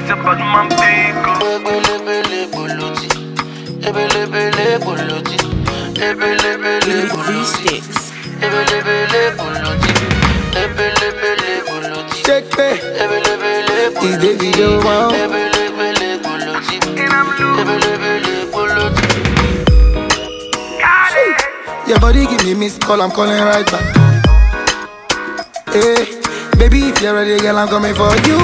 It's a bad man pico. Ebelebele boloti, ebelebele boloti, ebelebele boloti, ebelebele boloti, ebelebele boloti. Check me. Ebelebele boloti, Is the video wow? ebelebele boloti, ebelebele boloti. Your body give me missed call, I'm calling right back. Hey, baby, if you're ready, girl, I'm coming for you.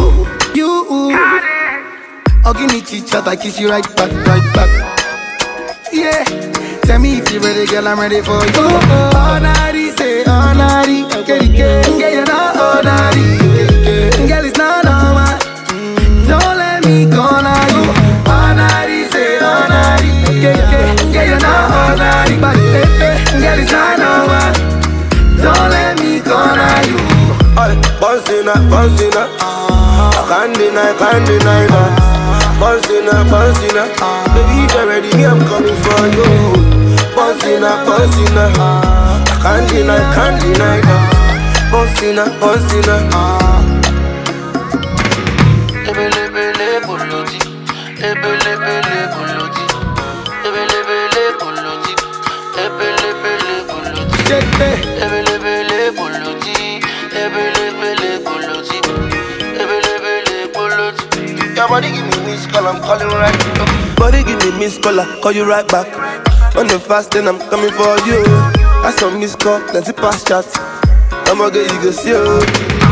I'll give me chit chat, I kiss you right back, right back. Yeah, tell me if you're ready, girl, I'm ready for you. Honari, say honari, okay, girl, you're not honari, girl, it's not normal. Don't let me corner you. Honari, say honari, okay, girl, you're not honari, but girl, it's not normal. Don't let me corner you. Bouncing up, I can't deny that. Bouncing up, baby, if you're ready, me, I'm coming for you. Bouncing up, I can't deny that. Bouncing up, Ebelebele boloti, ebelebele boloti, ebelebele boloti, ebelebele boloti. Check me. Ebelebele boloti, ebelebele boloti, ebelebele boloti. your body give me missed call, I'm calling right back. Body give me missed call, I call you right back. On the fast, then I'm coming for you. I saw missed call, let's pass chat. I'ma get you go see you.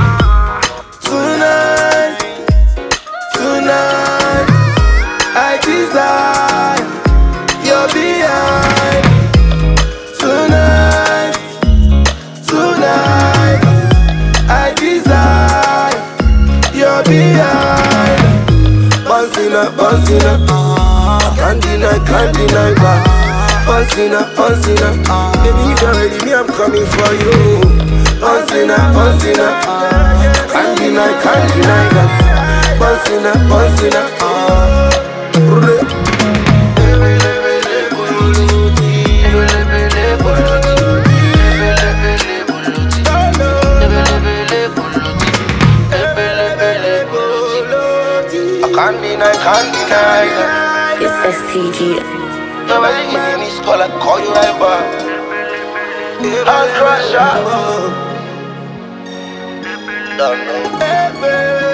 Tonight, I desire your behind. Tonight, I desire your behind. Bouncing up, can't deny that. Bouncing up, baby, if you're ready, me, I'm coming for you. Bouncing up, can't deny that. Bouncing up, Ebelebele boloti, ebelebele boloti, ebelebele boloti, ebelebele boloti, ebelebele boloti. I can't deny that. It's STG. Nobody give me this call, I call you right back. I'll crush up. Don't know.